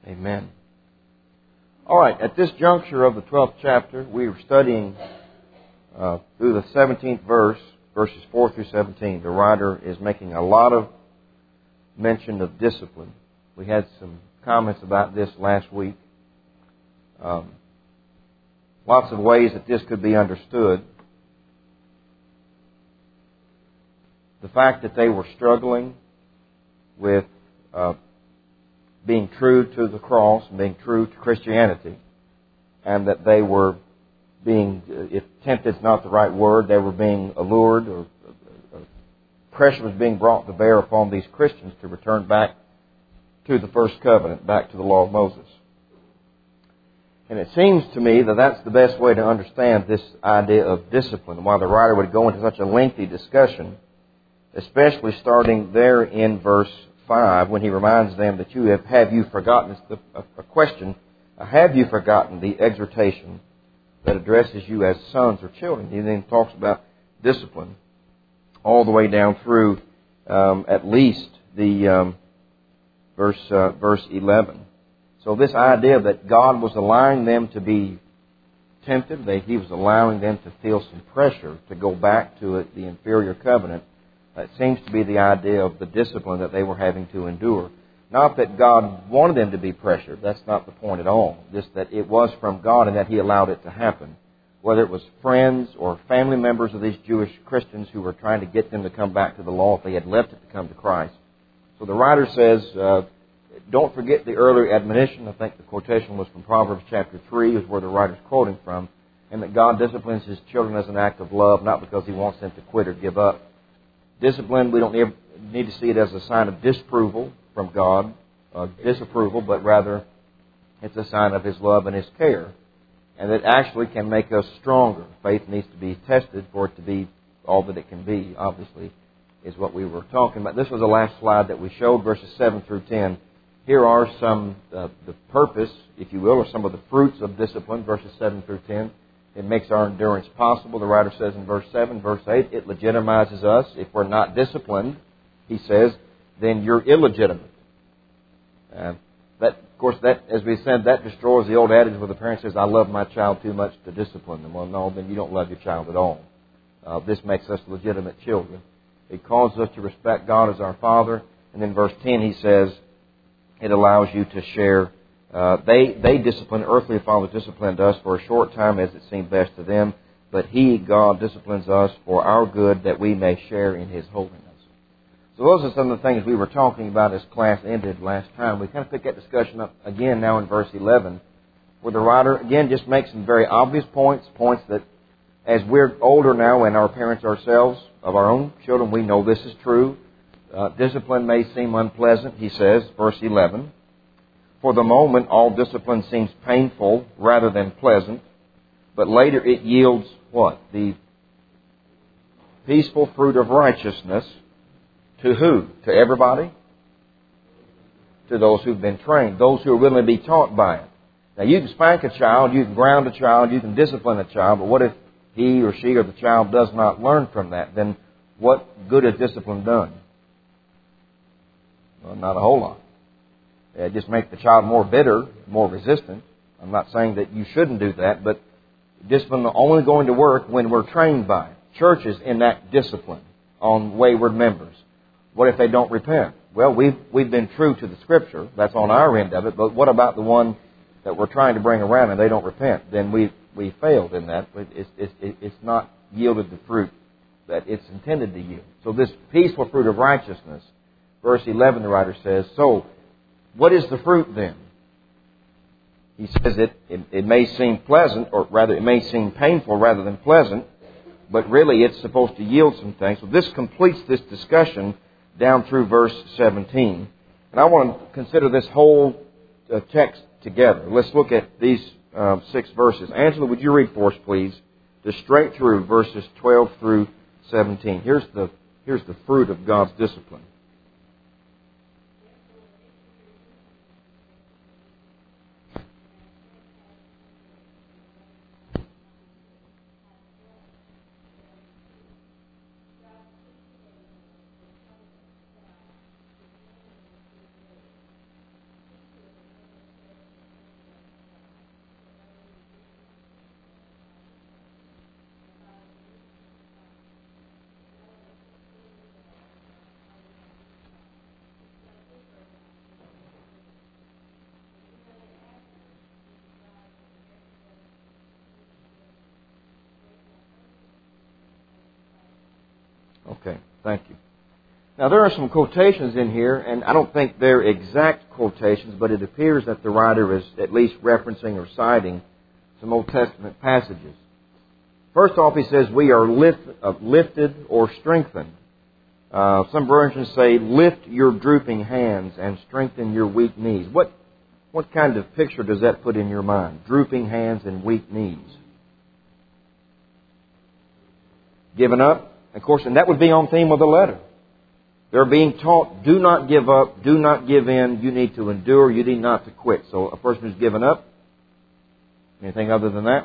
Amen. All right, at this juncture of the 12th chapter, we are studying through the 17th verse, verses 4 through 17. The writer is making a lot of mention of discipline. We had some comments about this last week. Lots of ways that this could be understood. The fact that they were struggling with being true to the cross and being true to Christianity, and that they were being, if tempted is not the right word, they were being allured, or pressure was being brought to bear upon these Christians to return back to the first covenant, back to the law of Moses. And it seems to me that that's the best way to understand this idea of discipline, and why the writer would go into such a lengthy discussion, especially starting there in verse 5, when he reminds them that have you forgotten, it's a question, have you forgotten the exhortation that addresses you as sons or children? He then talks about discipline all the way down through at least the verse 11. So this idea that God was allowing them to be tempted, that He was allowing them to feel some pressure to go back to the inferior covenant, that seems to be the idea of the discipline that they were having to endure. Not that God wanted them to be pressured. That's not the point at all. Just that it was from God and that He allowed it to happen. Whether it was friends or family members of these Jewish Christians who were trying to get them to come back to the law if they had left it to come to Christ. So the writer says, don't forget the earlier admonition. I think the quotation was from Proverbs chapter 3, is where the writer's quoting from. And that God disciplines His children as an act of love, not because He wants them to quit or give up. Discipline, we don't need to see it as a sign of disapproval from God, disapproval, but rather it's a sign of His love and His care. And it actually can make us stronger. Faith needs to be tested for it to be all that it can be, obviously, is what we were talking about. This was the last slide that we showed, verses 7 through 10. Here are some, the purpose, if you will, or some of the fruits of discipline, verses 7 through 10. It makes our endurance possible. The writer says in verse 7, verse 8, it legitimizes us. If we're not disciplined, he says, then you're illegitimate. Of course, as we said, that destroys the old adage where the parent says, I love my child too much to discipline them. Well, no, then you don't love your child at all. This makes us legitimate children. It calls us to respect God as our Father. And then verse 10, he says, it allows you to share. They discipline, earthly fathers disciplined us for a short time as it seemed best to them, but He, God, disciplines us for our good that we may share in His holiness. So those are some of the things we were talking about as class ended last time. We kind of pick that discussion up again now in verse 11, where the writer, again, just makes some very obvious points that as we're older now and our parents ourselves, of our own children, we know this is true. Discipline may seem unpleasant, he says, verse 11. For the moment, all discipline seems painful rather than pleasant, but later it yields what? The peaceful fruit of righteousness. To who? To everybody? To those who've been trained, those who are willing to be taught by it. Now, you can spank a child, you can ground a child, you can discipline a child, but what if he or she or the child does not learn from that? Then what good has discipline done? Well, not a whole lot. It just makes the child more bitter, more resistant. I'm not saying that you shouldn't do that, but discipline is only going to work when we're trained by it. Churches enact discipline on wayward members. What if they don't repent? Well, we've been true to the Scripture. That's on our end of it. But what about the one that we're trying to bring around and they don't repent? Then we failed in that. It's not yielded the fruit that it's intended to yield. So this peaceful fruit of righteousness, verse 11, the writer says, so what is the fruit then? He says it may seem pleasant, or rather it may seem painful rather than pleasant, but really it's supposed to yield some things. So this completes this discussion down through verse 17. And I want to consider this whole text together. Let's look at these 6 verses. Angela, would you read for us, please? Just straight through verses 12 through 17. Here's the fruit of God's discipline. Okay, thank you. Now, there are some quotations in here, and I don't think they're exact quotations, but it appears that the writer is at least referencing or citing some Old Testament passages. First off, he says, we are lifted or strengthened. Some versions say, lift your drooping hands and strengthen your weak knees. What kind of picture does that put in your mind? Drooping hands and weak knees. Given up? Of course, and that would be on theme with the letter. They're being taught, do not give up, do not give in, you need to endure, you need not to quit. So a person who's given up, anything other than that?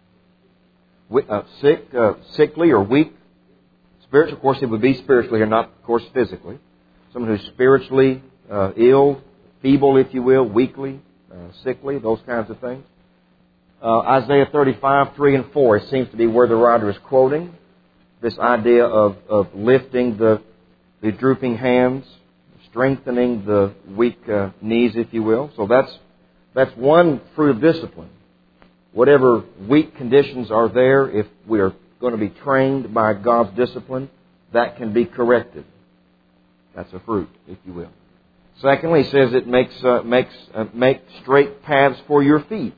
Sickly or weak. Spiritual, of course, it would be spiritually or not, of course, physically. Someone who's spiritually ill, feeble, if you will, weakly, sickly, those kinds of things. Isaiah 35, 3 and 4, it seems to be where the writer is quoting this idea of lifting the drooping hands, strengthening the weak knees, if you will. So that's one fruit of discipline. Whatever weak conditions are there, if we are going to be trained by God's discipline, that can be corrected. That's a fruit, if you will. Secondly, he says it makes straight paths for your feet,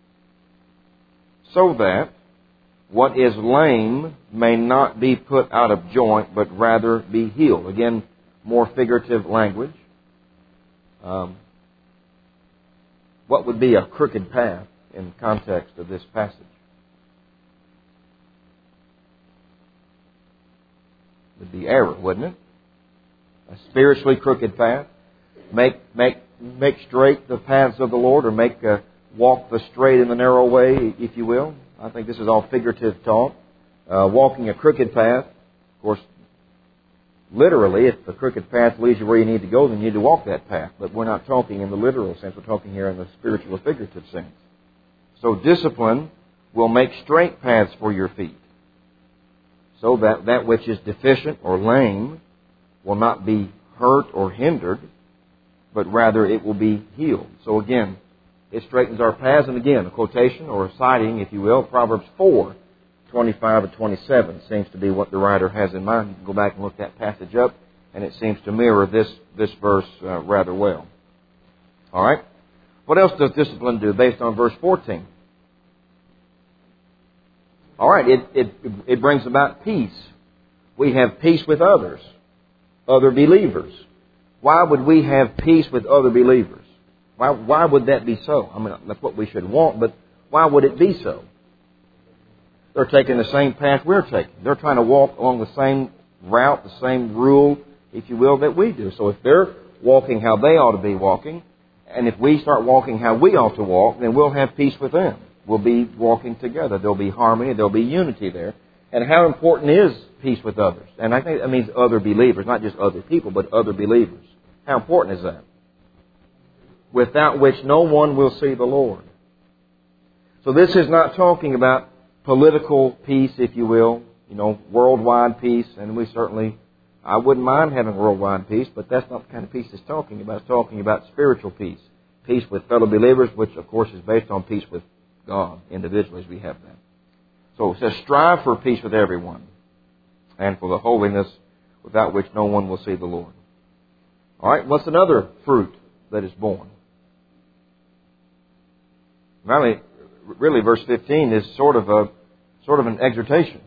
so that what is lame may not be put out of joint, but rather be healed. Again, more figurative language. What would be a crooked path in the context of this passage? Would be error, wouldn't it? A spiritually crooked path. Make straight the paths of the Lord, or walk the straight and the narrow way, if you will. I think this is all figurative talk. Walking a crooked path, of course, literally, if the crooked path leads you where you need to go, then you need to walk that path. But we're not talking in the literal sense. We're talking here in the spiritual or figurative sense. So discipline will make straight paths for your feet, so that which is deficient or lame will not be hurt or hindered, but rather it will be healed. So again, it straightens our paths. And again, a quotation or a citing, if you will, Proverbs 4, 25 and 27 seems to be what the writer has in mind. You can go back and look that passage up, and it seems to mirror this verse rather well. All right? What else does discipline do based on verse 14? All right, it brings about peace. We have peace with others, other believers. Why would we have peace with other believers? Why would that be so? I mean, that's what we should want, but why would it be so? They're taking the same path we're taking. They're trying to walk along the same route, the same rule, if you will, that we do. So if they're walking how they ought to be walking, and if we start walking how we ought to walk, then we'll have peace with them. We'll be walking together. There'll be harmony. There'll be unity there. And how important is peace with others? And I think that means other believers, not just other people, but other believers. How important is that? Without which no one will see the Lord. So this is not talking about political peace, if you will, worldwide peace, and I wouldn't mind having worldwide peace, but that's not the kind of peace it's talking about. It's talking about spiritual peace. Peace with fellow believers, which of course is based on peace with God, individually as we have that. So it says, strive for peace with everyone, and for the holiness without which no one will see the Lord. All right, what's another fruit that is born? Really, verse 15 is sort of an exhortation.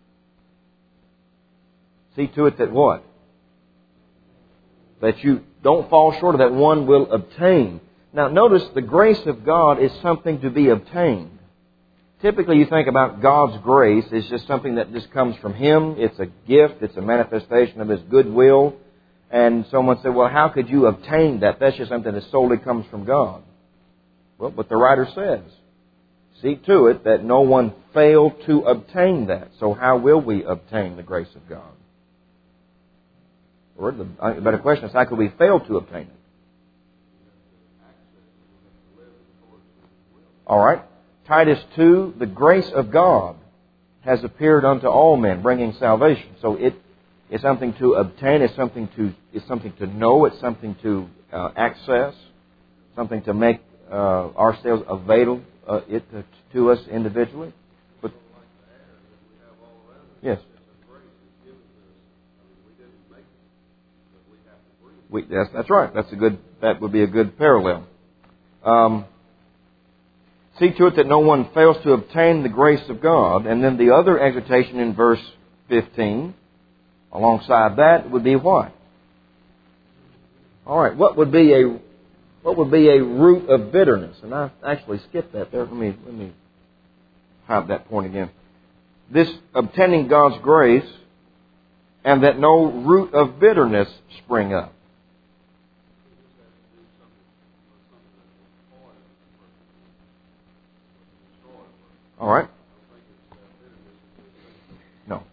See to it that what? That you don't fall short of that one will obtain. Now notice the grace of God is something to be obtained. Typically you think about God's grace as just something that just comes from Him. It's a gift. It's a manifestation of His goodwill. And someone said, well, how could you obtain that? That's just something that solely comes from God. Well, but the writer says, see to it that no one fail to obtain that. So how will we obtain the grace of God? Or the better question is, how could we fail to obtain it? All right. Titus 2, the grace of God has appeared unto all men, bringing salvation. So it is something to obtain. It's something to know. It's something to access. Something to make ourselves available to us individually. But yes. That's right. That would be a good parallel. See to it that no one fails to obtain the grace of God. And then the other exhortation in verse 15, alongside that, would be what? All right. What would be a root of bitterness? And I actually skipped that there. Let me have that point again. This obtaining God's grace, and that no root of bitterness spring up. All right. No.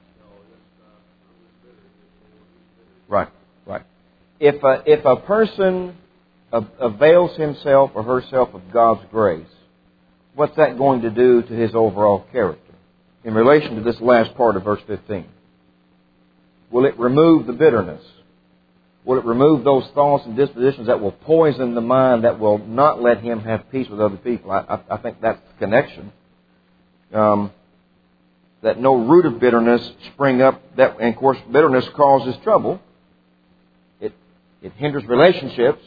Right. If a person avails himself or herself of God's grace, what's that going to do to his overall character? In relation to this last part of verse 15. Will it remove the bitterness? Will it remove those thoughts and dispositions that will poison the mind, that will not let him have peace with other people? I think that's the connection. That no root of bitterness spring up. And of course, bitterness causes trouble. It hinders relationships.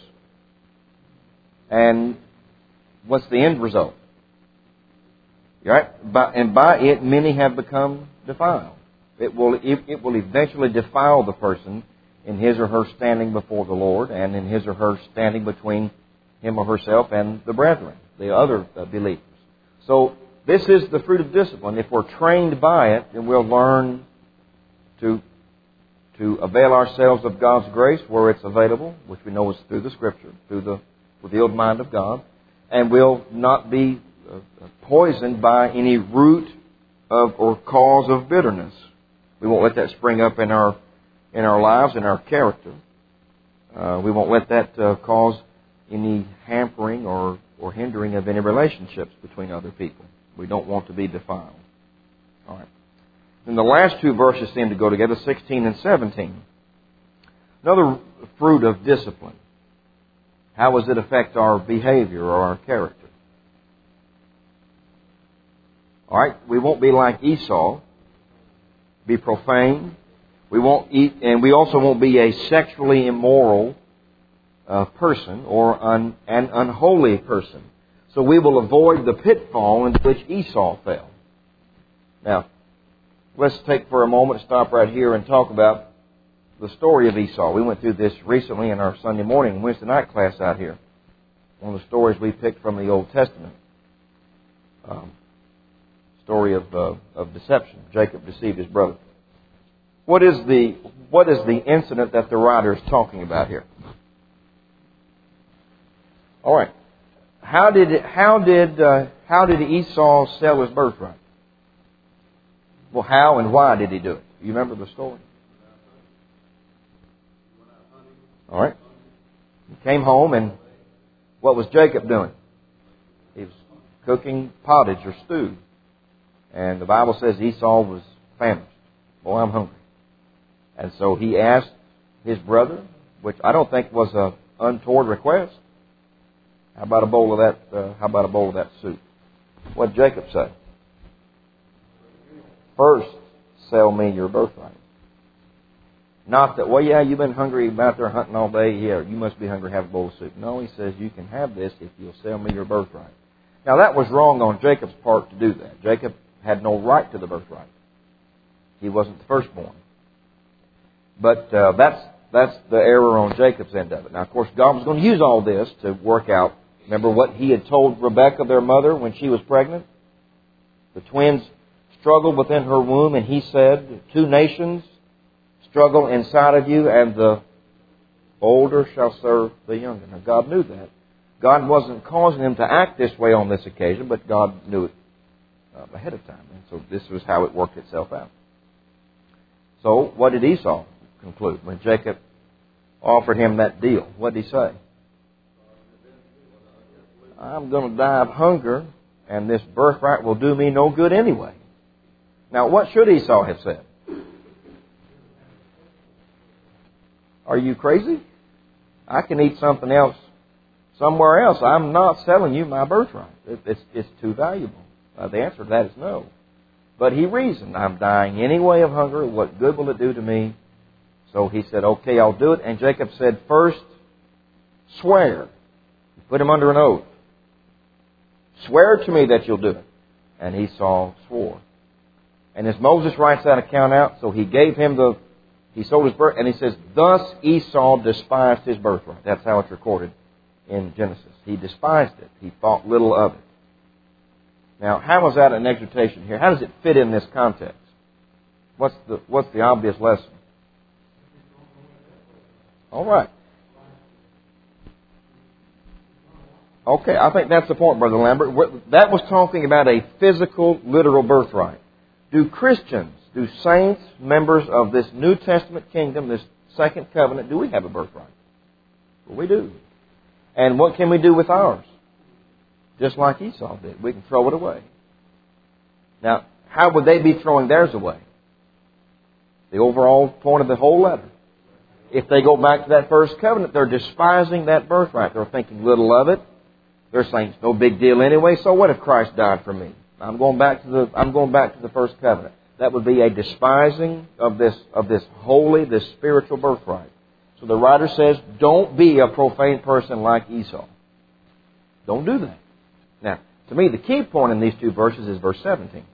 And what's the end result? Right? And by it, many have become defiled. It will eventually defile the person in his or her standing before the Lord, and in his or her standing between him or herself and the brethren, the other believers. So this is the fruit of discipline. If we're trained by it, then we'll learn to avail ourselves of God's grace where it's available, which we know is through the Scripture, through the revealed mind of God, and we'll not be poisoned by any root of or cause of bitterness. We won't let that spring up in our lives, in our character. We won't let that cause any hampering or hindering of any relationships between other people. We don't want to be defiled. All right. And the last two verses seem to go together, 16 and 17. Another fruit of discipline. How does it affect our behavior or our character? All right. We won't be like Esau, be profane. We won't eat, and we also won't be a sexually immoral person or an unholy person. So we will avoid the pitfall into which Esau fell. Now, let's take for a moment, stop right here and talk about the story of Esau. We went through this recently in our Sunday morning and Wednesday night class out here. One of the stories we picked from the Old Testament. Story of deception. Jacob deceived his brother. What is the incident that the writer is talking about here? All right. How did Esau sell his birthright? Well, how and why did he do it? You remember the story? All right. He came home, and what was Jacob doing? He was cooking pottage or stew. And the Bible says Esau was famished. Boy, I'm hungry. And so he asked his brother, which I don't think was an untoward request, how about a bowl of that soup? What did Jacob say? First, sell me your birthright. Not that, well, yeah, you've been hungry, you've been out there hunting all day. Yeah, you must be hungry, have a bowl of soup. No, he says, you can have this if you'll sell me your birthright. Now, that was wrong on Jacob's part to do that. Jacob had no right to the birthright. He wasn't the firstborn. But that's the error on Jacob's end of it. Now, of course, God was going to use all this to work out. Remember what he had told Rebekah, their mother, when she was pregnant? The twins struggled within her womb, and he said, 2 nations struggle inside of you, and the older shall serve the younger. Now, God knew that. God wasn't causing him to act this way on this occasion, but God knew it ahead of time. And so this was how it worked itself out. So what did Esau conclude when Jacob offered him that deal? What did he say? I'm going to die of hunger, and this birthright will do me no good anyway. Now, what should Esau have said? Are you crazy? I can eat something else somewhere else. I'm not selling you my birthright. It's too valuable. The answer to that is no. But he reasoned, I'm dying anyway of hunger. What good will it do to me? So he said, okay, I'll do it. And Jacob said, first, swear. Put him under an oath. Swear to me that you'll do it. And Esau swore. And as Moses writes that account out, so he gave him he sold his birth, and he says, thus Esau despised his birthright. That's how it's recorded in Genesis. He despised it. He thought little of it. Now, how is that an exhortation here? How does it fit in this context? What's the obvious lesson? All right. Okay, I think that's the point, Brother Lambert. That was talking about a physical, literal birthright. Do Christians, do saints, members of this New Testament kingdom, this second covenant, do we have a birthright? Well, we do. And what can we do with ours? Just like Esau did. We can throw it away. Now, how would they be throwing theirs away? The overall point of the whole letter. If they go back to that first covenant, they're despising that birthright. They're thinking little of it. They're saying it's no big deal anyway. So what if Christ died for me? I'm going back to the first covenant. That would be a despising of this holy, this spiritual birthright. So the writer says, don't be a profane person like Esau. Don't do that. Now, to me, the key point in these two verses is verse 17.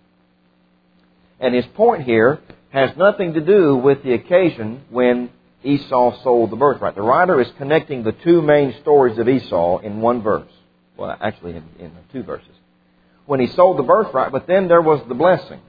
And his point here has nothing to do with the occasion when Esau sold the birthright. The writer is connecting the two main stories of Esau in one verse. Well, actually in two verses. When he sold the birthright, but then there was the blessing.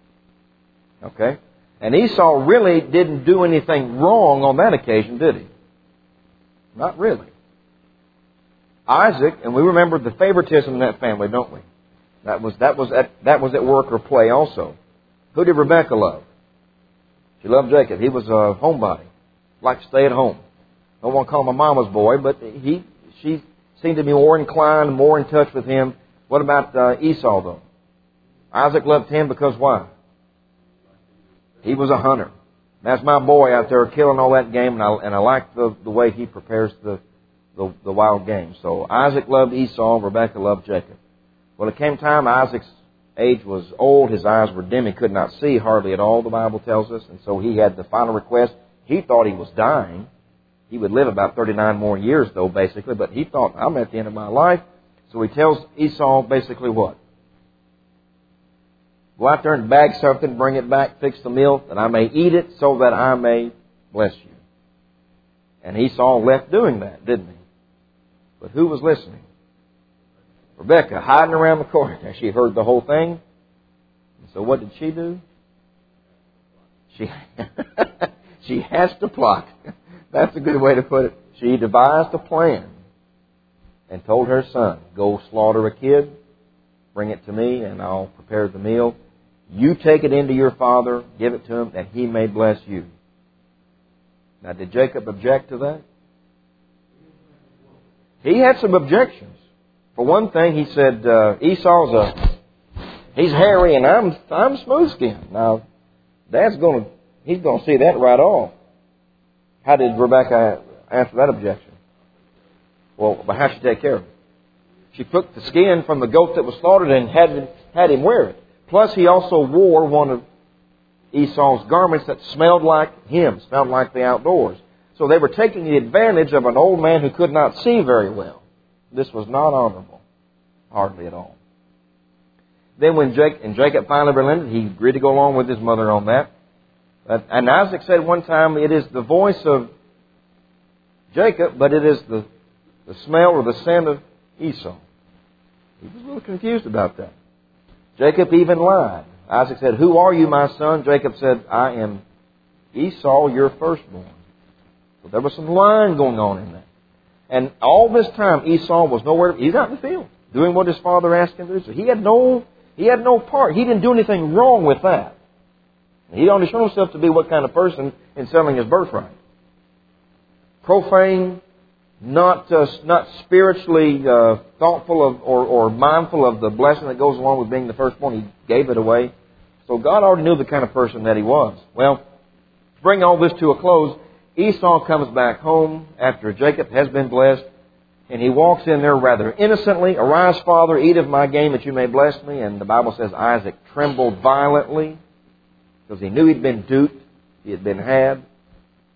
Okay? And Esau really didn't do anything wrong on that occasion, did he? Not really. Isaac, and we remember the favoritism in that family, don't we? That was at work or play also. Who did Rebekah love? She loved Jacob. He was a homebody. Liked to stay at home. Don't want to call him a mama's boy, but she seemed to be more inclined, more in touch with him. What about Esau, though? Isaac loved him because why? He was a hunter. That's my boy out there killing all that game, and I like the way he prepares the wild game. So Isaac loved Esau, Rebekah loved Jacob. Well, it came time, Isaac's age was old, his eyes were dim, he could not see hardly at all, the Bible tells us, and so he had the final request. He thought he was dying. He would live about 39 more years, though, basically, but he thought, I'm at the end of my life. So he tells Esau basically what? Go out there and bag something, bring it back, fix the meal, that I may eat it so that I may bless you. And Esau left doing that, didn't he? But who was listening? Rebekah, hiding around the corner. She heard the whole thing. And so what did she do? She has to plot. That's a good way to put it. She devised a plan and told her son, go slaughter a kid, bring it to me, and I'll prepare the meal. You take it into your father, give it to him, that he may bless you. Now, did Jacob object to that? He had some objections. For one thing, he said, he's hairy and I'm smooth-skinned. Now, he's going to see that right off. How did Rebekah answer that objection? Well, but how did she take care of it? She took the skin from the goat that was slaughtered and had him wear it. Plus, he also wore one of Esau's garments that smelled like him, smelled like the outdoors. So they were taking the advantage of an old man who could not see very well. This was not honorable, hardly at all. Then when Jacob finally relented, he agreed to go along with his mother on that. And Isaac said one time, it is the voice of Jacob, but it is the smell or the scent of Esau. He was a little confused about that. Jacob even lied. Isaac said, who are you, my son? Jacob said, I am Esau, your firstborn. So there was some lying going on in that. And all this time, Esau was nowhere. He's out in the field, doing what his father asked him to do. So he had no part. He didn't do anything wrong with that. He only showed himself to be what kind of person in selling his birthright. Profane, not spiritually thoughtful of or mindful of the blessing that goes along with being the firstborn. He gave it away. So God already knew the kind of person that he was. Well, to bring all this to a close, Esau comes back home after Jacob has been blessed, and he walks in there rather innocently. Arise, Father, eat of my game that you may bless me. And the Bible says Isaac trembled violently because he knew he'd been duped, he had been had.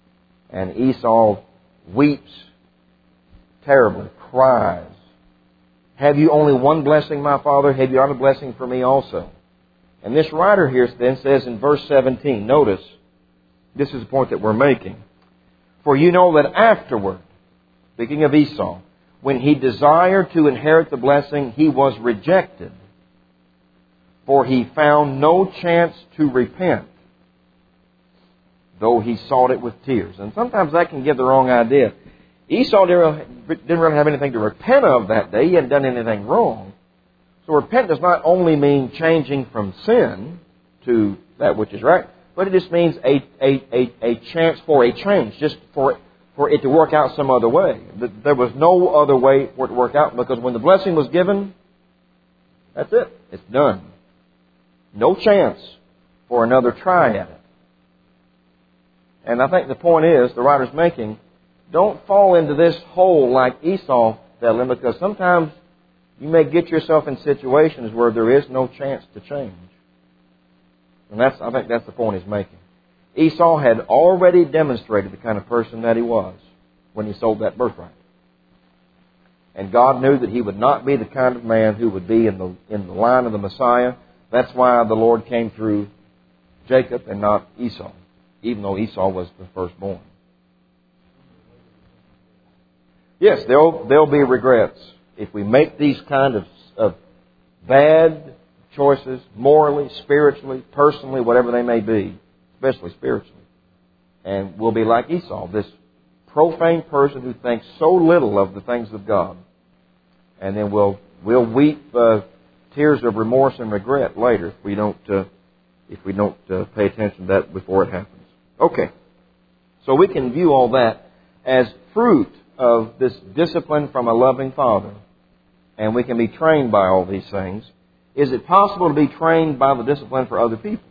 And Esau weeps terribly, cries, "Have you only one blessing, my father? Have you not a blessing for me also?" And this writer here then says in verse 17, notice, this is the point that we're making. "For you know that afterward," speaking of Esau, "when he desired to inherit the blessing, he was rejected, for he found no chance to repent, though he sought it with tears." And sometimes that can give the wrong idea. Esau didn't really have anything to repent of that day. He hadn't done anything wrong. So repent does not only mean changing from sin to that which is right, but it just means a chance for a change, just for it to work out some other way. There was no other way for it to work out, because when the blessing was given, that's it. It's done. No chance for another try at it. And I think the point is, the writer's making, don't fall into this hole like Esau fell in, because sometimes you may get yourself in situations where there is no chance to change. And I think that's the point he's making. Esau had already demonstrated the kind of person that he was when he sold that birthright. And God knew that he would not be the kind of man who would be in the line of the Messiah. That's why the Lord came through Jacob and not Esau, even though Esau was the firstborn. Yes, there'll be regrets if we make these kind of bad choices, morally, spiritually, personally, whatever they may be, especially spiritually. And we'll be like Esau, this profane person who thinks so little of the things of God. And then we'll weep tears of remorse and regret later if we don't pay attention to that before it happens. Okay, so we can view all that as fruit of this discipline from a loving Father, and we can be trained by all these things. Is it possible to be trained by the discipline for other people?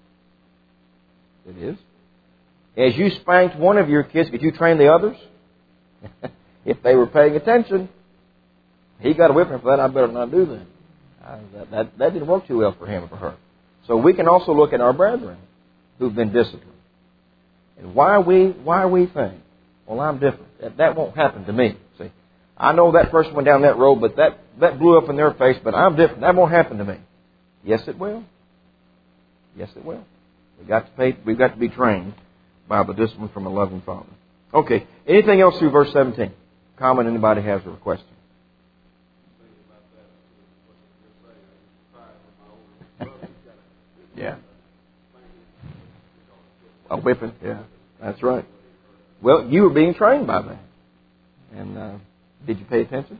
It is. As you spanked one of your kids, could you train the others? If they were paying attention, he got a whipping for that, I better not do that. That didn't work too well for him or for her. So we can also look at our brethren who've been disciplined. And why we think, well, I'm different. That won't happen to me. See, I know that person went down that road, but that blew up in their face, but I'm different. That won't happen to me. Yes, it will. Yes, it will. We've got to be trained by the discipline from a loving Father. Okay. Anything else through verse 17? Comment anybody has or a question? Yeah. A whipping, yeah. That's right. Well, you were being trained by that. And did you pay attention?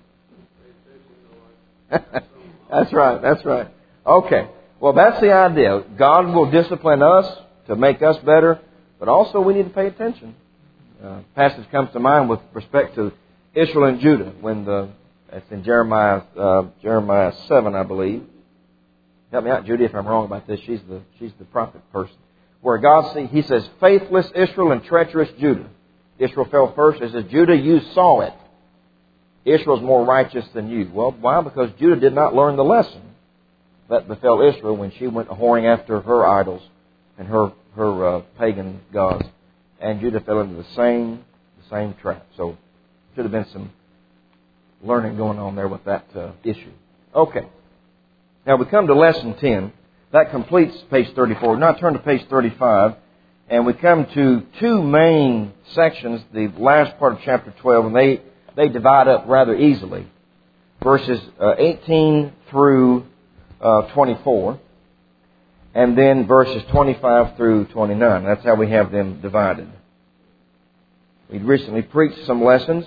That's right. Okay. Well, that's the idea. God will discipline us to make us better, but also we need to pay attention. Passage comes to mind with respect to Israel and Judah that's in Jeremiah 7, I believe. Help me out, Judy, if I'm wrong about this. She's the prophet person. Where He says, faithless Israel and treacherous Judah. Israel fell first. He says, Judah, you saw it. Israel's more righteous than you. Well, why? Because Judah did not learn the lesson that befell Israel when she went whoring after her idols and her pagan gods. And Judah fell into the same trap. So, should have been some learning going on there with that issue. Okay. Now we come to lesson 10. That completes page 34. Now turn to page 35. And we come to two main sections, the last part of chapter 12, and they divide up rather easily. Verses 18 through 24. And then verses 25 through 29. That's how we have them divided. We recently preached some lessons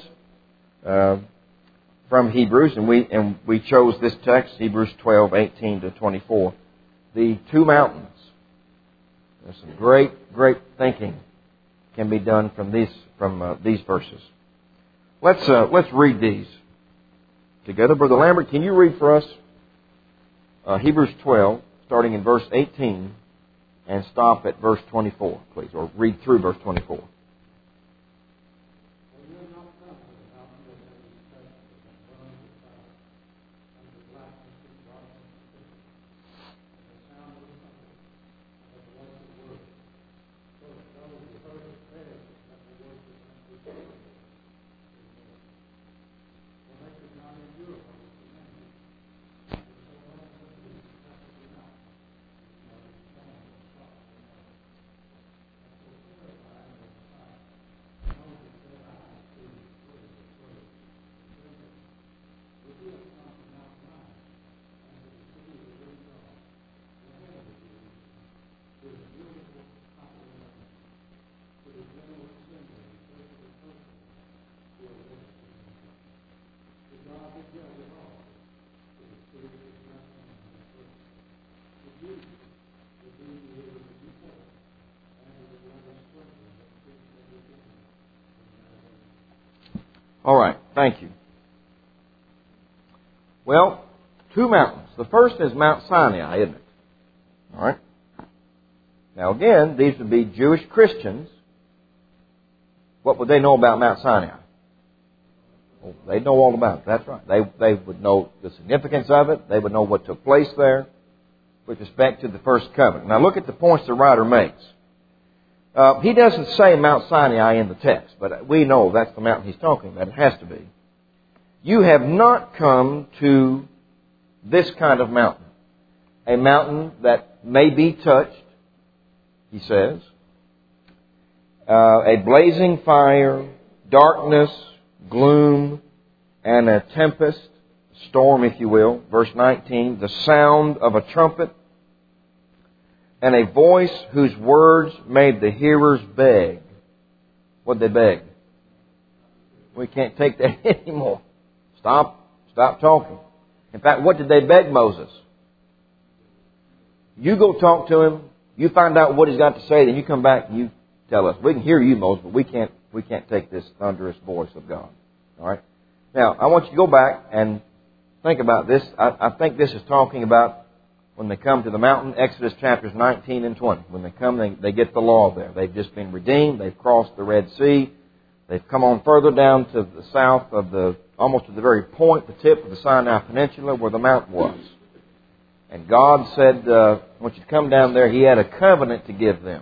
from Hebrews, and we chose this text, Hebrews 12, 18 to 24. The two mountains. There's some great thinking can be done from these verses. Let's read these together. Brother Lambert, can you read for us Hebrews 12, starting in verse 18, and stop at verse 24, please, or read through verse 24. All right, thank you. Well, two mountains. The first is Mount Sinai, isn't it? All right. Now again, these would be Jewish Christians. What would they know about Mount Sinai? Well, they'd know all about it. That's right. They would know the significance of it. They would know what took place there with respect to the first covenant. Now look at the points the writer makes. He doesn't say Mount Sinai in the text, but we know that's the mountain he's talking about. It has to be. You have not come to this kind of mountain. A mountain that may be touched, he says. A blazing fire, darkness, gloom, and a tempest, storm if you will. Verse 19, the sound of a trumpet, and a voice whose words made the hearers beg. What'd they beg? We can't take that anymore. Stop talking. In fact, what did they beg Moses? You go talk to him, you find out what he's got to say, then you come back and you tell us. We can hear you, Moses, but we can't take this thunderous voice of God. All right? Now, I want you to go back and think about this. I think this is talking about when they come to the mountain, Exodus chapters 19 and 20. When they come, they get the law there. They've just been redeemed. They've crossed the Red Sea. They've come on further down to the south of almost to the very point, the tip of the Sinai Peninsula where the mountain was. And God said, I want you to come down there. He had a covenant to give them.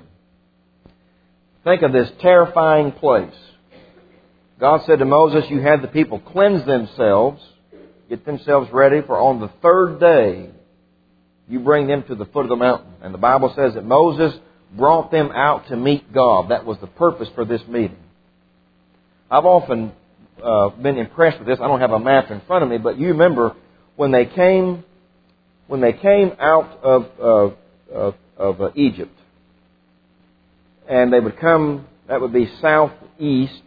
Think of this terrifying place. God said to Moses, you had the people cleanse themselves, get themselves ready, for on the third day you bring them to the foot of the mountain. And the Bible says that Moses brought them out to meet God. That was the purpose for this meeting. I've often been impressed with this. I don't have a map in front of me, but you remember when they came out of Egypt, and they would come, that would be southeast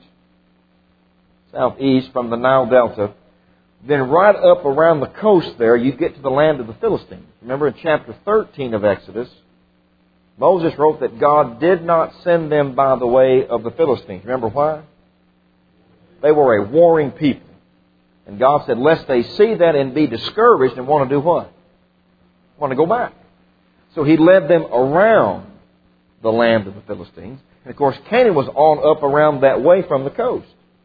from the Nile Delta. Then right up around the coast there, you get to the land of the Philistines. Remember in chapter 13 of Exodus, Moses wrote that God did not send them by the way of the Philistines. Remember why? They were a warring people. And God said, lest they see that and be discouraged and want to do what? Want to go back. So He led them around the land of the Philistines. And of course, Canaan was on up around that way from the coast.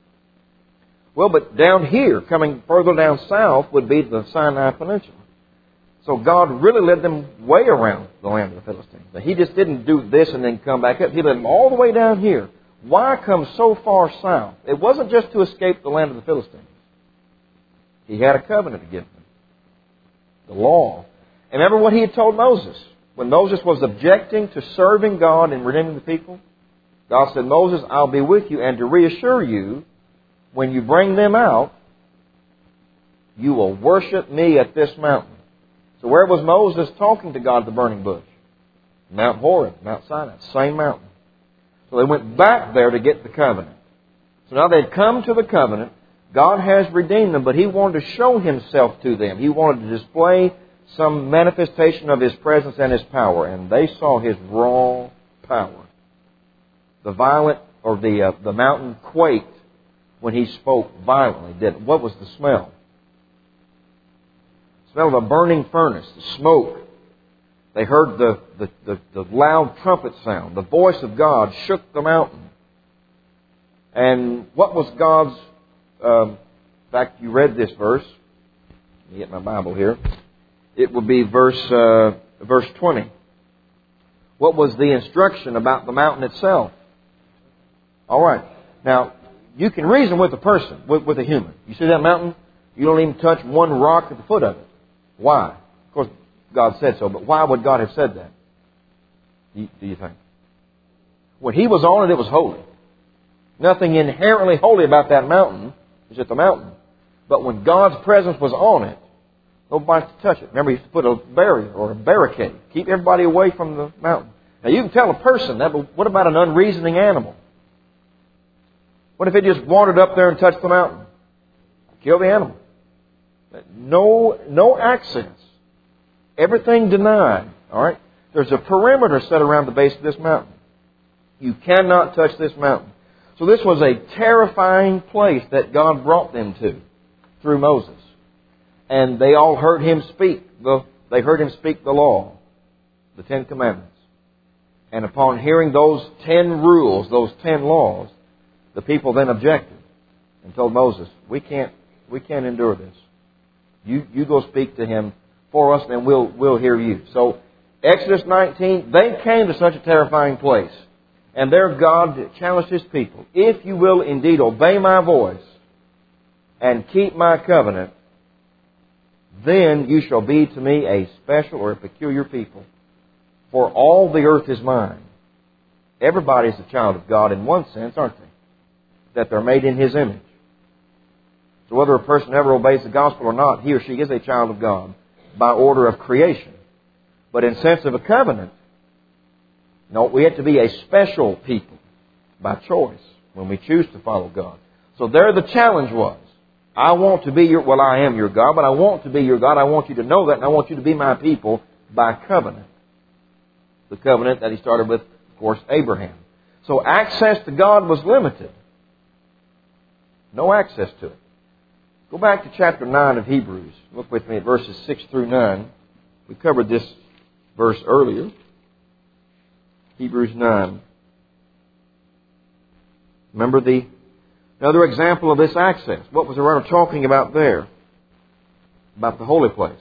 Well, but down here, coming further down south, would be the Sinai Peninsula. So God really led them way around the land of the Philistines. Now, He just didn't do this and then come back up. He led them all the way down here. Why come so far south? It wasn't just to escape the land of the Philistines. He had a covenant to give them. The law. And remember what He had told Moses. When Moses was objecting to serving God and redeeming the people, God said, Moses, I'll be with you, and to reassure you, when you bring them out, you will worship me at this mountain. So where was Moses talking to God at the burning bush? Mount Horeb, Mount Sinai, same mountain. So they went back there to get the covenant. So now they've come to the covenant. God has redeemed them, but He wanted to show Himself to them. He wanted to display some manifestation of His presence and His power. And they saw His raw power. The mountain quaked when He spoke violently, didn't it? What was the smell? The smell of a burning furnace, the smoke. They heard the loud trumpet sound. The voice of God shook the mountain. And what was God's... in fact, you read this verse. Let me get my Bible here. It would be verse 20. What was the instruction about the mountain itself? All right. Now, you can reason with a person, with a human. You see that mountain? You don't even touch one rock at the foot of it. Why? Of course, God said so, but why would God have said that? Do you think? When He was on it, it was holy. Nothing inherently holy about that mountain. It's just a mountain. But when God's presence was on it, nobody could touch it. Remember, He used to put a barrier or a barricade. Keep everybody away from the mountain. Now, you can tell a person that, but what about an unreasoning animal? What if it just wandered up there and touched the mountain? Kill the animal. No access. Everything denied. All right? There's a perimeter set around the base of this mountain. You cannot touch this mountain. So this was a terrifying place that God brought them to through Moses. And they all heard him speak. They heard him speak the law, the 10 Commandments. And upon hearing those 10 rules, those 10 laws, the people then objected and told Moses, we can't endure this. You go speak to him for us, and we'll hear you. So Exodus 19, they came to such a terrifying place. And there God challenged His people. If you will indeed obey my voice and keep my covenant, then you shall be to me a special or a peculiar people. For all the earth is mine. Everybody is a child of God in one sense, aren't they? That they're made in His image. So whether a person ever obeys the gospel or not, he or she is a child of God by order of creation. But in sense of a covenant, no, we have to be a special people by choice when we choose to follow God. So there the challenge was. I want to be I am your God, but I want to be your God. I want you to know that, and I want you to be my people by covenant. The covenant that He started with, of course, Abraham. So access to God was limited. No access to it. Go back to chapter 9 of Hebrews. Look with me at verses 6 through 9. We covered this verse earlier. Hebrews 9. Remember another example of this access. What was the writer talking about there? About the holy place.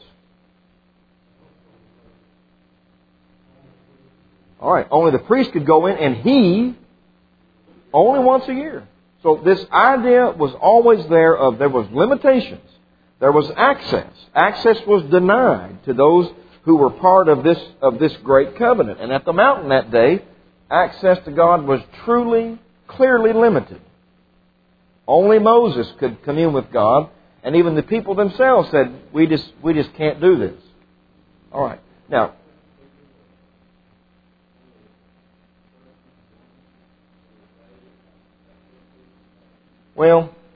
All right, only the priest could go in, and he only once a year. So this idea was always there was limitations. There was access. Access was denied to those who were part of this great covenant. And at the mountain that day, access to God was truly, clearly limited. Only Moses could commune with God, and even the people themselves said, we just can't do this. All right. Now, well,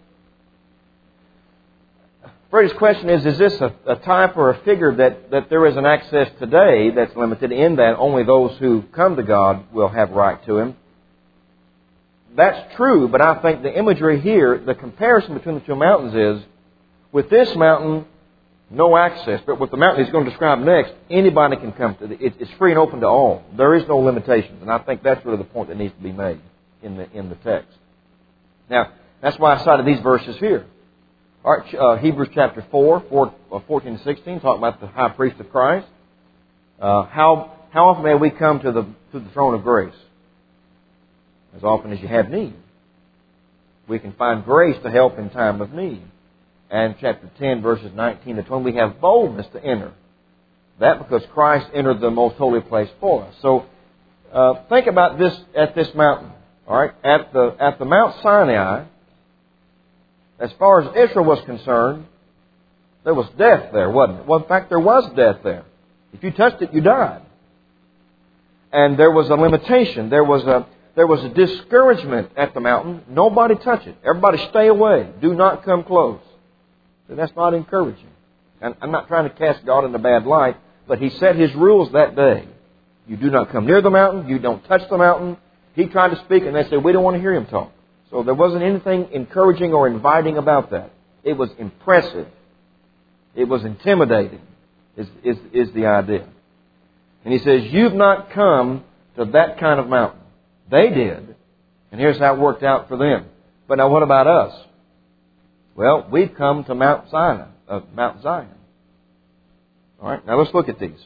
Freddie's question is this a type or a figure that there is an access today that's limited in that only those who come to God will have right to Him? That's true, but I think the imagery here, the comparison between the two mountains is, with this mountain, no access. But with the mountain He's going to describe next, anybody can come to it. It's free and open to all. There is no limitations. And I think that's really the point that needs to be made in the text. Now, that's why I cited these verses here. All right, Hebrews chapter 4, 14 and 16, talking about the high priest of Christ. How often may we come to the throne of grace? As often as you have need. We can find grace to help in time of need. And chapter 10, verses 19 to 20, we have boldness to enter. That because Christ entered the most holy place for us. So think about this at this mountain. All right, at the Mount Sinai, as far as Israel was concerned, there was death there, wasn't it? Well, in fact, there was death there. If you touched it, you died. And there was a limitation. There was a discouragement at the mountain. Nobody touch it. Everybody stay away. Do not come close. So that's not encouraging. And I'm not trying to cast God in a bad light, but He set His rules that day. You do not come near the mountain. You don't touch the mountain. He tried to speak, and they said, we don't want to hear him talk. So there wasn't anything encouraging or inviting about that. It was impressive. It was intimidating, is the idea. And He says, you've not come to that kind of mountain. They did. And here's how it worked out for them. But now what about us? Well, we've come to Mount Zion. All right, now let's look at these.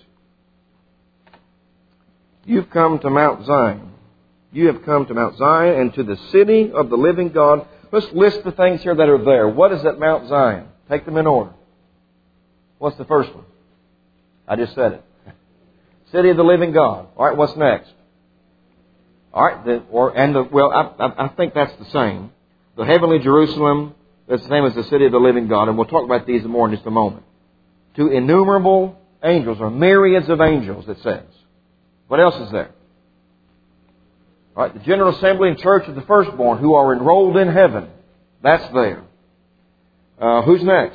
You've come to Mount Zion. You have come to Mount Zion and to the city of the living God. Let's list the things here that are there. What is at Mount Zion? Take them in order. What's the first one? I just said it. City of the living God. All right, what's next? All right, I think that's the same. The heavenly Jerusalem, that's the same as the city of the living God, and we'll talk about these more in just a moment. To innumerable angels, or myriads of angels, it says. What else is there? All right, the General Assembly and Church of the Firstborn who are enrolled in heaven. That's there. Who's next?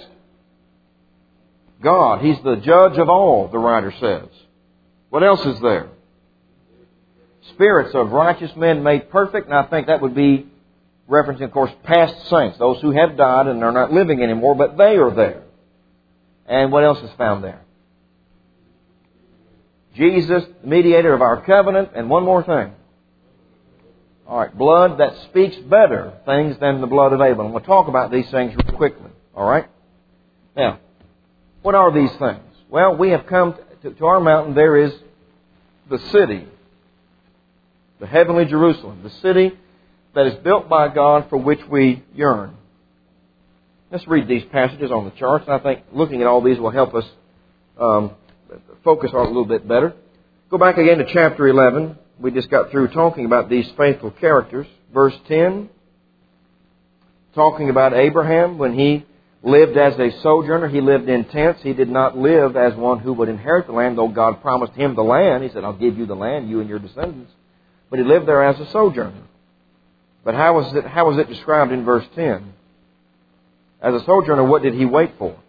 God. He's the judge of all, the writer says. What else is there? Spirits of righteous men made perfect, and I think that would be referencing, of course, past saints, those who have died and are not living anymore, but they are there. And what else is found there? Jesus, the mediator of our covenant, and one more thing. All right, blood that speaks better things than the blood of Abel. And we'll talk about these things real quickly. All right? Now, what are these things? Well, we have come to our mountain. There is the city, the heavenly Jerusalem, the city that is built by God for which we yearn. Let's read these passages on the charts. I think looking at all these will help us focus on it a little bit better. Go back again to chapter 11. We just got through talking about these faithful characters. Verse 10, talking about Abraham when he lived as a sojourner. He lived in tents. He did not live as one who would inherit the land, though God promised him the land. He said, I'll give you the land, you and your descendants. But he lived there as a sojourner. But how was it described in verse 10? As a sojourner, what did he wait for?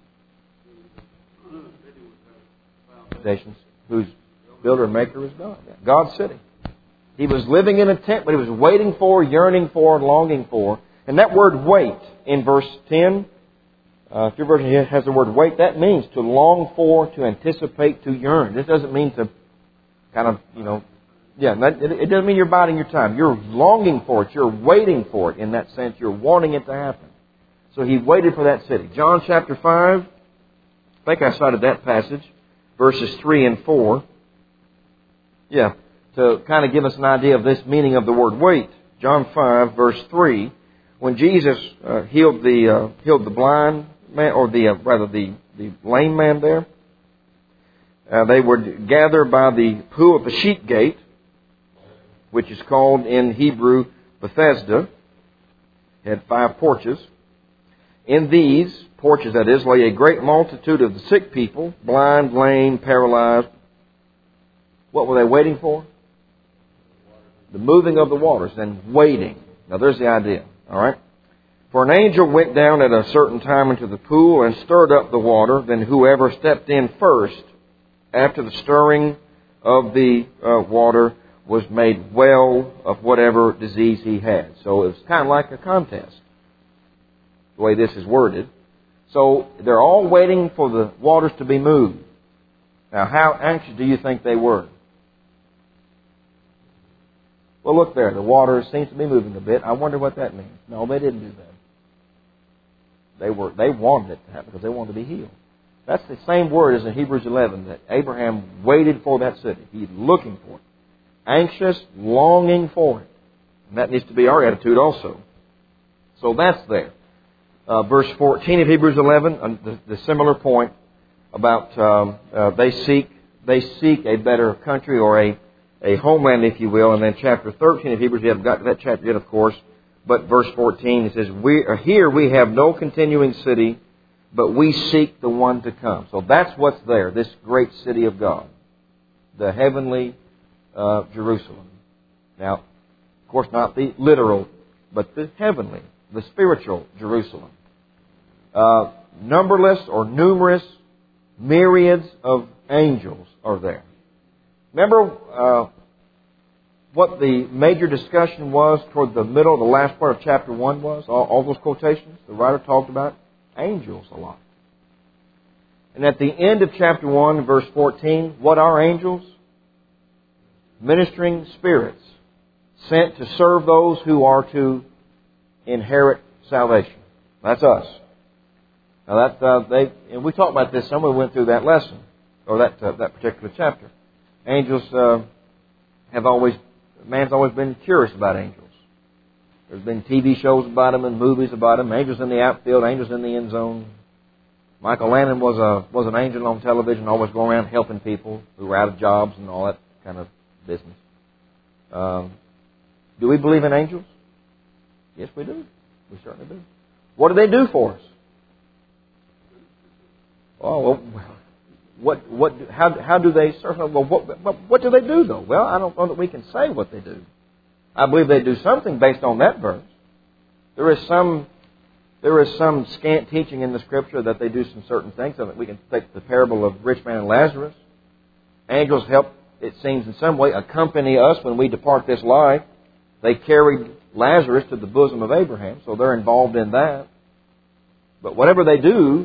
Whose builder and maker is God. God's city. He was living in a tent, but he was waiting for, yearning for, longing for. And that word wait in verse 10, if your version here has the word wait, that means to long for, to anticipate, to yearn. This doesn't mean to kind of, it doesn't mean you're biding your time. You're longing for it. You're waiting for it in that sense. You're wanting it to happen. So he waited for that city. John chapter 5, I think I cited that passage, verses 3 and 4. To kind of give us an idea of this meaning of the word wait. John 5, verse 3, when Jesus healed the blind man, or the lame man there, they were gathered by the pool of the sheep gate, which is called in Hebrew Bethesda. It had 5 porches. In these porches, that is, lay a great multitude of the sick people, blind, lame, paralyzed. What were they waiting for? The moving of the waters and waiting. Now there's the idea. All right. For an angel went down at a certain time into the pool and stirred up the water. Then whoever stepped in first after the stirring of the water was made well of whatever disease he had. So it's kind of like a contest, the way this is worded. So they're all waiting for the waters to be moved. Now, how anxious do you think they were? Well, look there. The water seems to be moving a bit. I wonder what that means. No, they didn't do that. They wanted it to happen because they wanted to be healed. That's the same word as in Hebrews 11, that Abraham waited for that city. He's looking for it. Anxious, longing for it. And that needs to be our attitude also. So that's there. Verse 14 of Hebrews 11, the similar point about they seek a better country, or a homeland, if you will. And then chapter 13 of Hebrews, we haven't got to that chapter yet, of course. But verse 14, it says, here we have no continuing city, but we seek the one to come. So that's what's there, this great city of God, the heavenly Jerusalem. Now, of course, not the literal, but the heavenly, the spiritual Jerusalem. Numberless or numerous myriads of angels are there. Remember what the major discussion was toward the middle, the last part of chapter 1 was? All those quotations? The writer talked about angels a lot. And at the end of chapter 1, verse 14, what are angels? Ministering spirits sent to serve those who are to inherit salvation. That's us. Now and we talked about this. Somebody went through that lesson, or that particular chapter. Angels man's always been curious about angels. There's been TV shows about them and movies about them. Angels in the outfield, angels in the end zone. Michael Landon was an angel on television, always going around helping people who were out of jobs and all that kind of business. Do we believe in angels? Yes, we do. We certainly do. What do they do for us? Oh, well, how do they serve? Well, what do they do, though? Well, I don't know that we can say what they do. I believe they do something based on that verse. There is some scant teaching in the Scripture that they do some certain things. So that we can take the parable of rich man and Lazarus. Angels help, it seems, in some way accompany us when we depart this life. They carried Lazarus to the bosom of Abraham, so they're involved in that. But whatever they do,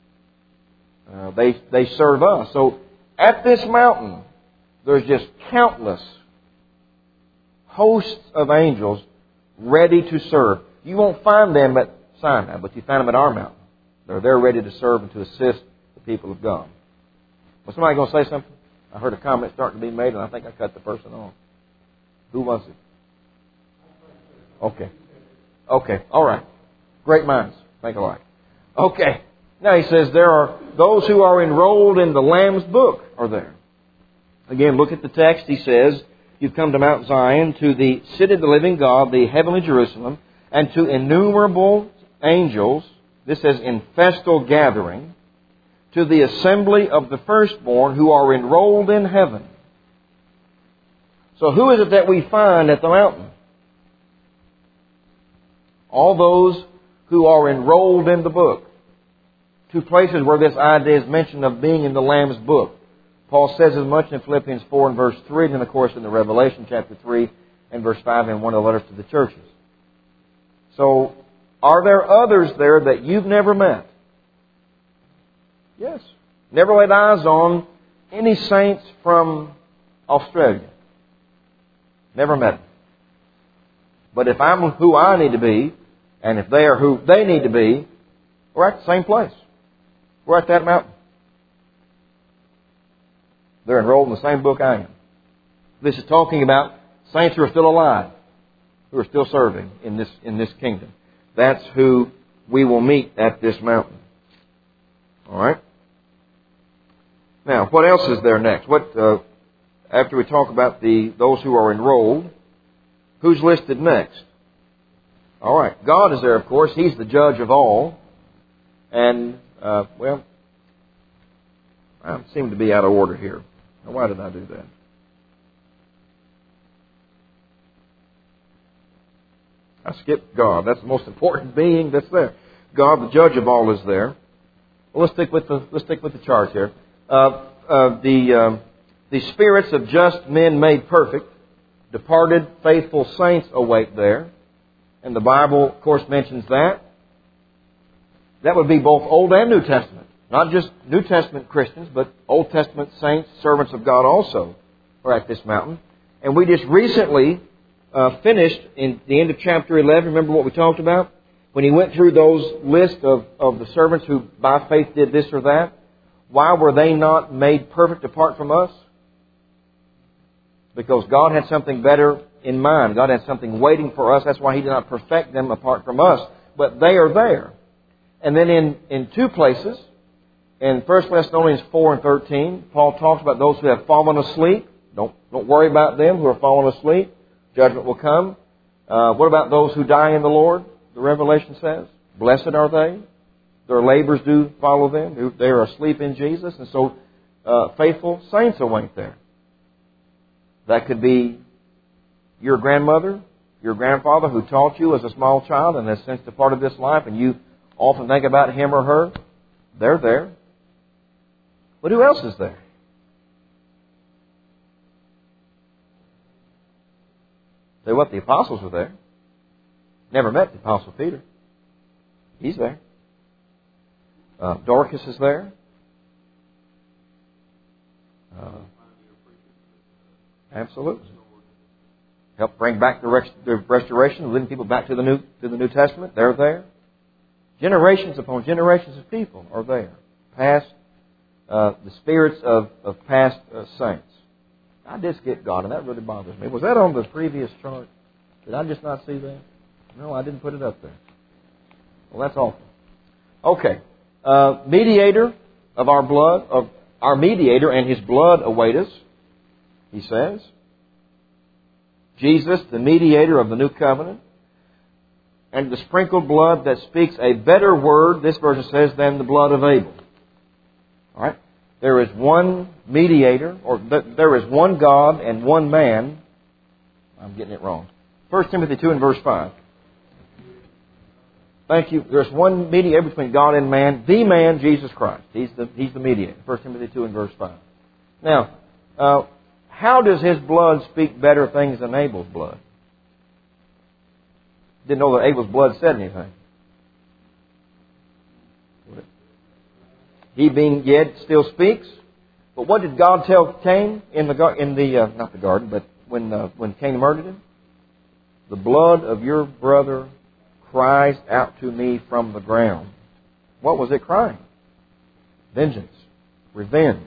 they serve us. So at this mountain, there's just countless hosts of angels ready to serve. You won't find them at Sinai, but you find them at our mountain. They're there ready to serve and to assist the people of God. Was somebody going to say something? I heard a comment starting to be made, and I think I cut the person off. Who was it? Okay. All right. Great minds think alike. Okay. Now he says there are those who are enrolled in the Lamb's book are there. Again, look at the text. He says, you've come to Mount Zion, to the city of the living God, the heavenly Jerusalem, and to innumerable angels. This says in festal gathering, to the assembly of the firstborn who are enrolled in heaven. So who is it that we find at the mountain? All those who are enrolled in the book. Two places where this idea is mentioned of being in the Lamb's book. Paul says as much in Philippians 4 and verse 3, and then of course in the Revelation chapter 3 and verse 5 in one of the letters to the churches. So, are there others there that you've never met? Yes. Never laid eyes on any saints from Australia. Never met them. But if I'm who I need to be, and if they are who they need to be, we're at the same place. We're at that mountain. They're enrolled in the same book I am. This is talking about saints who are still alive, who are still serving in this kingdom. That's who we will meet at this mountain. All right. Now, what else is there next? After we talk about those who are enrolled, who's listed next? All right. God is there, of course. He's the judge of all. And, I seem to be out of order here. Now, why did I do that? I skipped God. That's the most important being that's there. God, the judge of all, is there. Well, let's stick with the chart here. The spirits of just men made perfect, departed faithful saints await there. And the Bible, of course, mentions that. That would be both Old and New Testament. Not just New Testament Christians, but Old Testament saints, servants of God also are at this mountain. And we just recently finished in the end of chapter 11. Remember what we talked about? When he went through those lists of the servants who by faith did this or that. Why were they not made perfect apart from us? Because God had something better in mind. God had something waiting for us. That's why He did not perfect them apart from us. But they are there. And then in two places, in 1 Thessalonians 4 and 13, Paul talks about those who have fallen asleep. Don't worry about them who are fallen asleep. Judgment will come. What about those who die in the Lord? The Revelation says, blessed are they. Their labors do follow them. They are asleep in Jesus. And so faithful saints await there. That could be your grandmother, your grandfather who taught you as a small child and has since departed this life, and you often think about him or her. They're there. But who else is there? Say what? The apostles are there. Never met the Apostle Peter. He's there. Dorcas is there. Absolutely. Help bring back the restoration, leading people back to the New Testament. They're there. Generations upon generations of people are there. Past, the spirits of past saints. I did skip God, and that really bothers me. Was that on the previous chart? Did I just not see that? No, I didn't put it up there. Well, that's awful. Okay. Mediator of our blood, of our mediator and His blood await us, he says. Jesus, the mediator of the new covenant, and the sprinkled blood that speaks a better word, this version says, than the blood of Abel. All right? There is one mediator, or there is one God and one man. I'm getting it wrong. 1 Timothy 2 and verse 5. Thank you. There's one mediator between God and man, the man, Jesus Christ. He's the mediator. 1 Timothy 2 and verse 5. Now, how does His blood speak better things than Abel's blood? didn't know that Abel's blood said anything. He being dead still speaks. But what did God tell Cain in the not the garden, but when Cain murdered him? The blood of your brother cries out to me from the ground. What was it crying? Vengeance, revenge.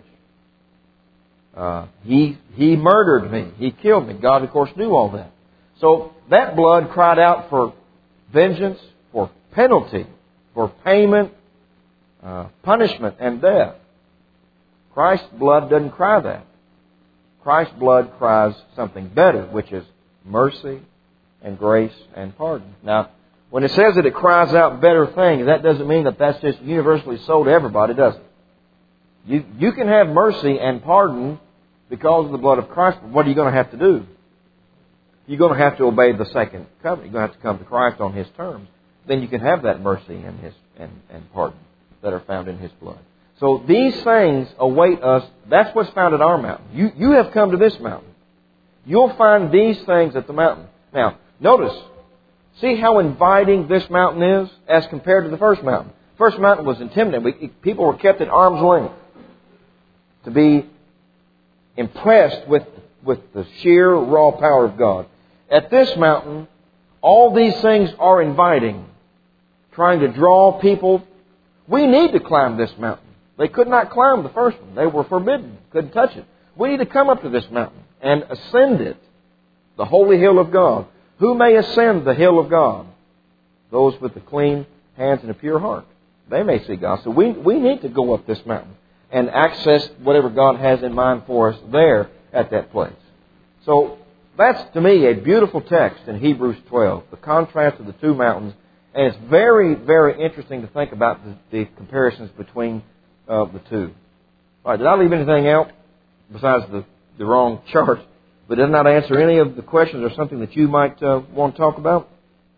He murdered me. He killed me. God, of course, knew all that. So that blood cried out for vengeance, for penalty, for payment, punishment, and death. Christ's blood doesn't cry that. Christ's blood cries something better, which is mercy and grace and pardon. Now, when it says that it cries out better things, that doesn't mean that that's just universally so to everybody, does it? You can have mercy and pardon because of the blood of Christ, but what are you going to have to do? You're going to have to obey the second covenant. You're going to have to come to Christ on His terms. Then you can have that mercy and pardon that are found in His blood. So these things await us. That's what's found at our mountain. You have come to this mountain. You'll find these things at the mountain. Now, notice, see how inviting this mountain is as compared to the first mountain. The first mountain was intimidating. People were kept at arm's length to be impressed with the sheer raw power of God. At this mountain, all these things are inviting, trying to draw people. We need to climb this mountain. They could not climb the first one. They were forbidden. Couldn't touch it. We need to come up to this mountain and ascend it, the holy hill of God. Who may ascend the hill of God? Those with the clean hands and a pure heart. They may see God. So we need to go up this mountain and access whatever God has in mind for us there at that place. So that's, to me, a beautiful text in Hebrews 12, the contrast of the two mountains. And it's very, very interesting to think about the comparisons between the two. All right, did I leave anything out besides the wrong chart? But did not answer any of the questions or something that you might want to talk about?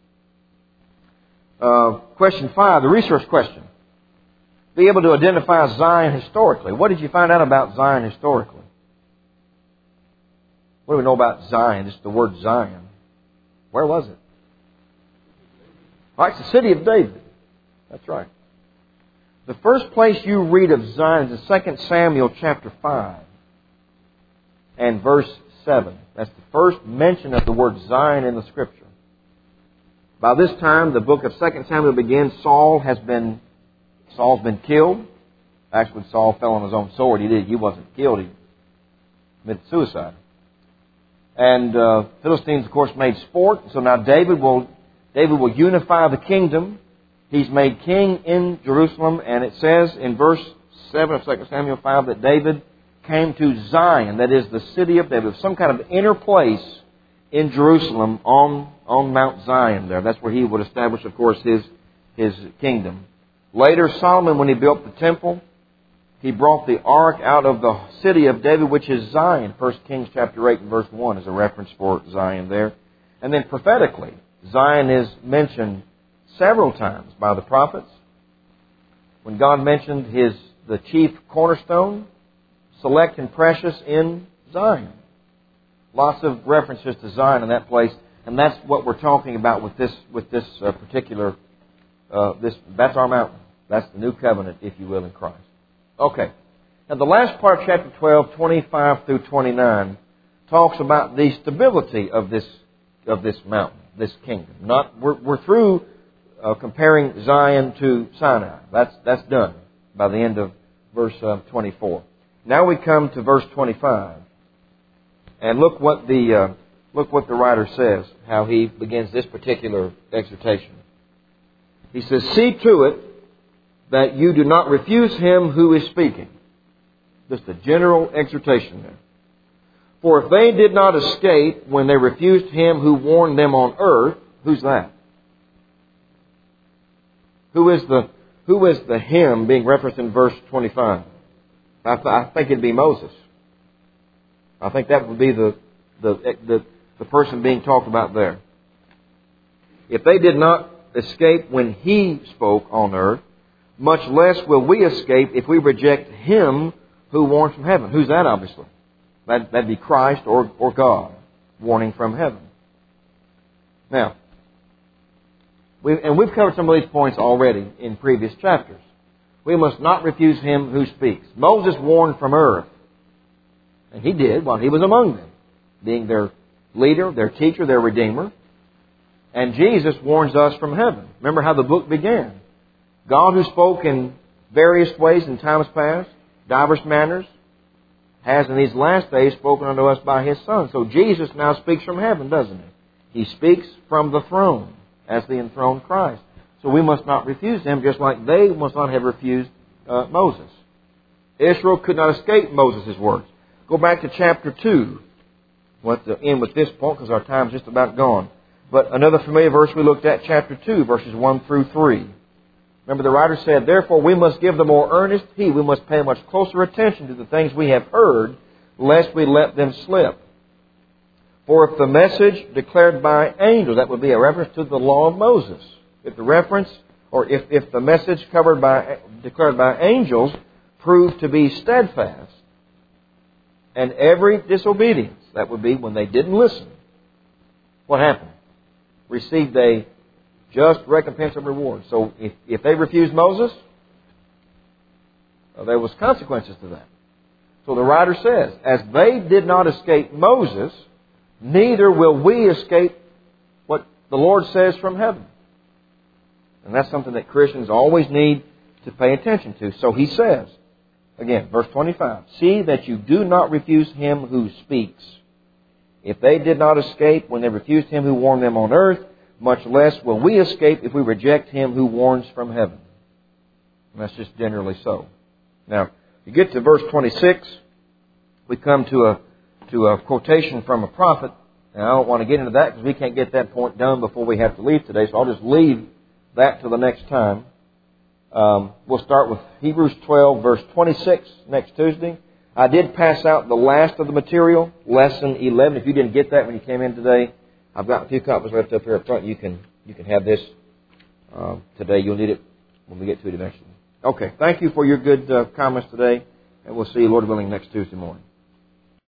Question 5, the research question. Be able to identify Zion historically. What did you find out about Zion historically? What do we know about Zion? Just the word Zion. Where was it? It's the city of David. That's right. The first place you read of Zion is in 2 Samuel chapter 5 and verse 7. That's the first mention of the word Zion in the Scripture. By this time, the book of 2 Samuel begins. Saul's been killed. Actually, Saul fell on his own sword. He wasn't killed. He committed suicide. And Philistines, of course, made sport. So now David will unify the kingdom. He's made king in Jerusalem, and it says in verse 7 of 2 Samuel 5 that David came to Zion, that is the city of David, some kind of inner place in Jerusalem on Mount Zion there. That's where he would establish, of course, his kingdom. Later, Solomon, when he built the temple, he brought the ark out of the city of David, which is Zion. 1 Kings chapter 8 and verse 1 is a reference for Zion there. And then prophetically, Zion is mentioned several times by the prophets. When God mentioned the chief cornerstone, select and precious in Zion. Lots of references to Zion in that place, and that's what we're talking about with this particular. That's our mountain. That's the new covenant, if you will, in Christ. Okay. Now the last part of chapter 12, 25 through 29, talks about the stability of this mountain, this kingdom. We're through comparing Zion to Sinai. That's done by the end of verse 24. Now we come to verse 25, and look what the writer says. How he begins this particular exhortation. He says, "See to it that you do not refuse him who is speaking." Just a general exhortation there. "For if they did not escape when they refused him who warned them on earth," who's that? Who is the him being referenced in verse 25? I think it'd be Moses. I think that would be the person being talked about there. If they did not escape when he spoke on earth, much less will we escape if we reject him who warns from heaven. Who's that, obviously? That'd be Christ or God warning from heaven. Now, We've covered some of these points already in previous chapters. We must not refuse Him who speaks. Moses warned from earth. And he did while he was among them, being their leader, their teacher, their redeemer. And Jesus warns us from heaven. Remember how the book began. God, who spoke in various ways in times past, divers manners, has in these last days spoken unto us by His Son. So Jesus now speaks from heaven, doesn't He? He speaks from the throne as the enthroned Christ. So we must not refuse Him, just like they must not have refused Moses. Israel could not escape Moses' words. Go back to chapter 2. We'll have to end with this point because our time's just about gone. But another familiar verse we looked at, chapter 2, verses 1 through 3. Remember the writer said, "Therefore we must give the more earnest heed." We must pay much closer attention to the things we have heard, lest we let them slip. For if the message declared by angels, that would be a reference to the law of Moses. If the reference, or if the message declared by angels proved to be steadfast, and every disobedience, that would be when they didn't listen, what happened? Received a just recompense and reward. So if they refused Moses, there was consequences to that. So the writer says, as they did not escape Moses, neither will we escape what the Lord says from heaven. And that's something that Christians always need to pay attention to. So He says, again, verse 25, "See that you do not refuse Him who speaks. If they did not escape when they refused Him who warned them on earth, much less will we escape if we reject Him who warns from heaven." And that's just generally so. Now, you get to verse 26, we come to a quotation from a prophet. And I don't want to get into that because we can't get that point done before we have to leave today, so I'll just leave that to the next time. We'll start with Hebrews 12, verse 26 next Tuesday. I did pass out the last of the material, lesson 11. If you didn't get that when you came in today, I've got a few copies left up here up front. You can have this today. You'll need it when we get to it eventually. Okay, thank you for your good comments today, and we'll see you, Lord willing, next Tuesday morning.